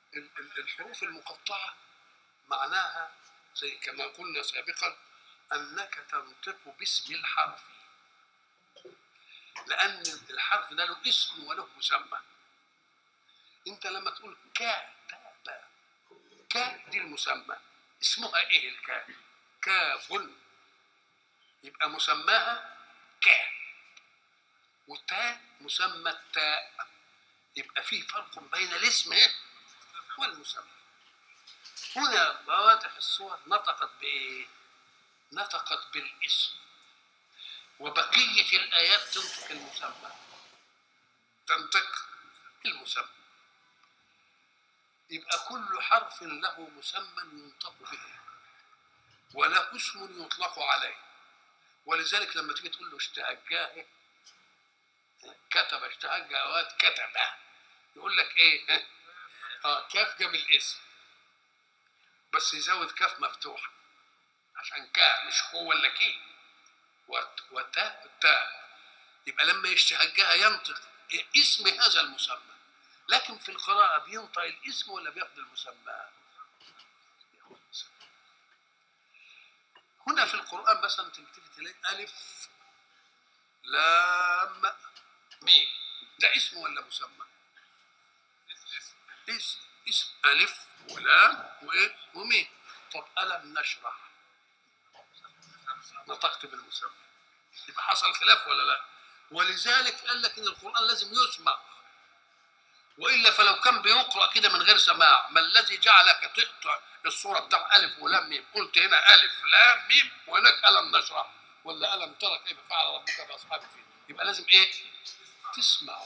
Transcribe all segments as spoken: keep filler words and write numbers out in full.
الحروف المقطعة معناها زي كما قلنا سابقا أنك تنطق باسم الحرف، لأن الحرف ده له اسم وله مسمى. أنت لما تقول كا تا با، كا دي المسمى، اسمها إيه الكا؟ كاف، يبقى مسماها كا، وتا مسمى التاء، يبقى فيه فرق بين الاسم والمسمى. هنا فواتح الصور نطقت بإيه؟ نطقت بالاسم، وبقية الآيات تنطق المسمى، تنطق المسمى. يبقى كل حرف له مسمى ينطق به وله اسم يطلق عليه. ولذلك لما تيجي تقول له اشتهجاه، كتب اشتهج اوقات كتب، يقول لك ايه؟ اه كاف جاب الاسم بس يزود كاف مفتوحه عشان كا مش كو ولا كي، وتا التاء. يبقى لما يشتهجها ينطق اسم هذا المسمى، لكن في القراءة بينطق الاسم ولا بياخد المسمى؟ هنا في القرآن مثلا تلتفت إليه ألف لام ميم، ده اسم ولا مسمى؟ اسم. اسم ألف ولام وإيه وميم. طب ألم نشرح نطقت بالمسمى، يبقى حصل خلاف ولا لا؟ ولذلك قال لك إن القرآن لازم يسمع، وإلا فلو كان بيقرأ كده من غير سماع، ما الذي جعلك تقطع الصورة بتاع ألف ولام ميم؟ قلت هنا ألف لام ميم وهناك ألم نشرح، ولا ألم ترى كيف فعل ربك بأصحاب الفيل؟ يبقى لازم إيه؟ تسمع.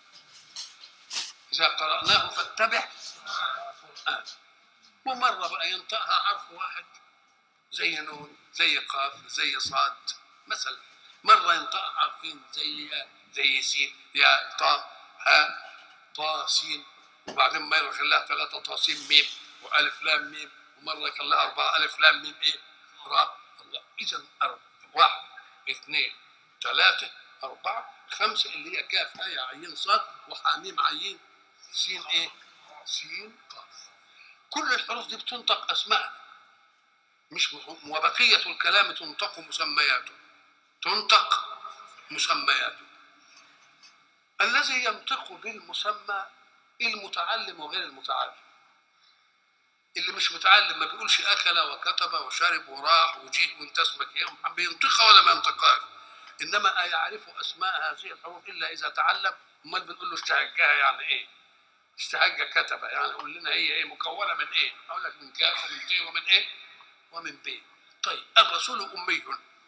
إذا قرأناه فاتبع القرآن. ومرة بقى ينطقها حرف واحد زي نون زي قاف زي صاد مثلا، مرة ينطقها حرفين زي زي سين يا طا ها طا سين، وبعدين ما يخليها ثلاثة طا سين ميم وألف لام ميم، ومرة يخليها أربعة ألف لام ميم إيه را. الله. إذا أربعة واحد اثنين ثلاثة أربعة خمسة اللي هي كاف هاء عين صاد وحاميم عين سين إيه سين قاف. كل الحروف دي بتنطق أسماء مش مهم، وبقية الكلام تنطق مسمياته، تنطق مسمياته. الذي ينطق بالمسمى المتعلم وغير المتعلم. اللي مش متعلم ما بيقولش أكل وكتب وشرب وراح وجيء وانت اسمك ايه، بينطقها ولا ما ينطقهاش؟ إنما يعرف أسماء هذه الحروف إلا إذا تعلم. امال بنقول له اشتهجها يعني إيه؟ اشتهج كتب يعني قول لنا هي إيه مكونة من إيه؟ أقول لك من كاف ومن ت ومن إيه؟ ومن ب. طيب الرسول أمي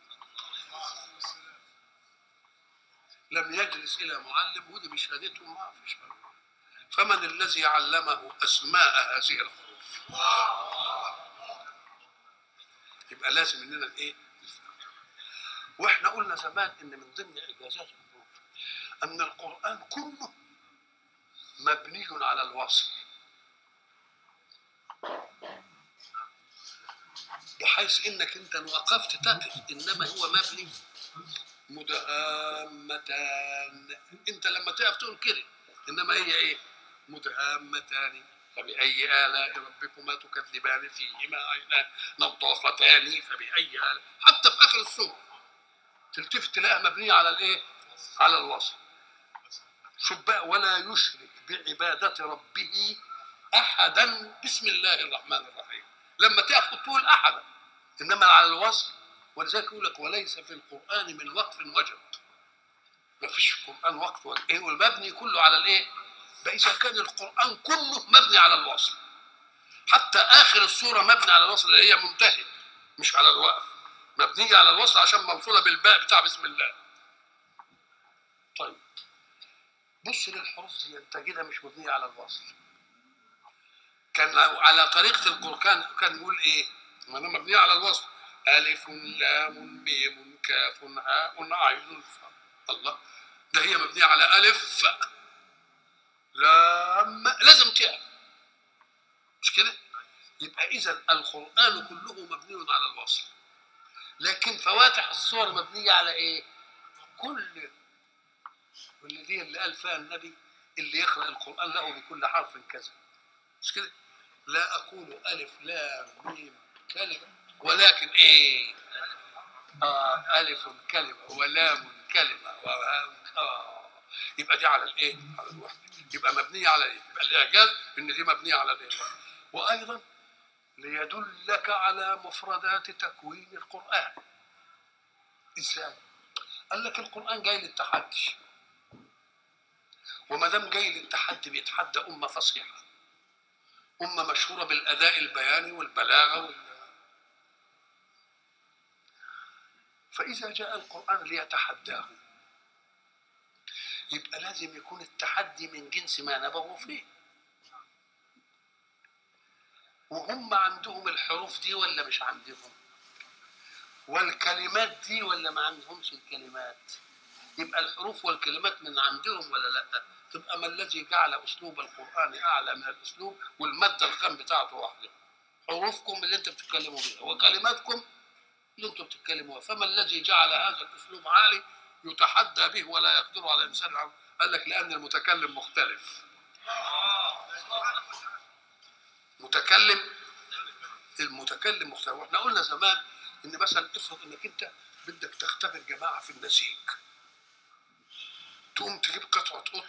لم يجلس إلى معلم ودي بشهادته ما فيش. فمن الذي علمه أسماء هذه الحروف؟ يبقى لازم إننا الإيه؟ وإحنا قلنا زمان إن من ضمن إعجازات الحروف أن القرآن كله مبني على الوصل، بحيث إنك أنت وقفت تقف، إنما هو مبني مدهامتان. أنت لما تقف تقول كده، إنما هي إيه؟ مدهامتان فبأي آلاء ربكما تكذبان فيهما عينان نضاختان فبأي آلاء. حتى في آخر السورة تلتفت تلاقيها مبنية على الإيه؟ على الوصل. شوف بقى ولا يشرك بعبادة ربه أحدا بسم الله الرحمن الرحيم. لما تقف تقول أحدا، إنما على الوصل. ولذلك يقول لك وليس في القرآن من وقف وجد. ما فيش في القرآن وقف وجد، إيه والمبني كله على الإيه؟ فإذا كان القرآن كله مبني على الوصل، حتى آخر السورة مبني على الوصل اللي هي منتهي مش على الوقف، مبنية على الوصل عشان موصولة بالباء بتاع بسم الله. طيب بص للحروف دي انت كده مش مبنية على الوصل. كان على طريقة القرآن كان يقول ايه؟ ما انا مبنية على الوصل، ألف لام ميم كاف هاء عين فاء. الله، ده هي مبنية على ألف لام لازم تاء، مش كده؟ يبقى إذا القرآن كله مبني على الوصل، لكن فواتح الصور مبنية على إيه؟ كل والذي اللي قال فيها النبي اللي يقرأ القرآن له بكل حرف كذا. مش كده؟ لا أقول ألف لام ميم كلمة ولكن إيه؟ آه ألف كلمة ولام كلمة وهام آه يبقى دي على الإيه؟ على الوحدة، يبقى مبنية على إيه؟ يبقى الإعجاز إن دي مبنية على الإيه؟ وأيضا ليدلك على مفردات تكوين القرآن. إزاي؟ قال لك القرآن جاي للتحدي، وما دام جاي للتحدي بيتحدى أمة فصيحة، أمة مشهورة بالأداء البياني والبلاغة وال... فإذا جاء القرآن ليتحداه يبقى لازم يكون التحدي من جنس ما نبغوا فيه. وهم عندهم الحروف دي ولا مش عندهم؟ والكلمات دي ولا ما عندهمش الكلمات؟ يبقى الحروف والكلمات من عندهم ولا لا؟ تبقى ما الذي جعل أسلوب القرآن أعلى من الأسلوب والمادة الخام بتاعته واحدة؟ حروفكم اللي انتم بتتكلموا بيها وكلماتكم اللي انتم بتتكلموا، فما الذي جعل هذا الأسلوب عالي يتحدى به ولا يقدر على إنسان عالي؟ قال لك لأن المتكلم مختلف. متكلم المتكلم مختلف. واحنا قلنا زمان ان مثلا افرض انك انت بدك تختبر جماعه في النسيج، تقوم تجيب قطعه قطن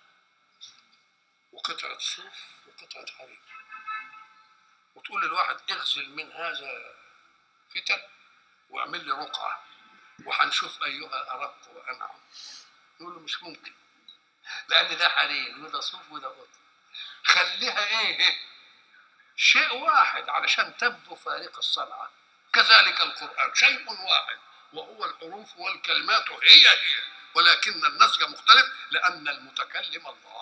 وقطعه صوف وقطعه حرير وتقول للواحد اغزل من هذا فتن واعمل لي رقعه وهنشوف ايها ارق وانعم. يقول له مش ممكن، لان ده حرير وده صوف وده قطن. خليها ايه؟ شيء واحد علشان تبدو فارق الصنعه. كذلك القرآن شيء واحد وهو الحروف والكلمات هي هي، ولكن النسج مختلف لأن المتكلم الله.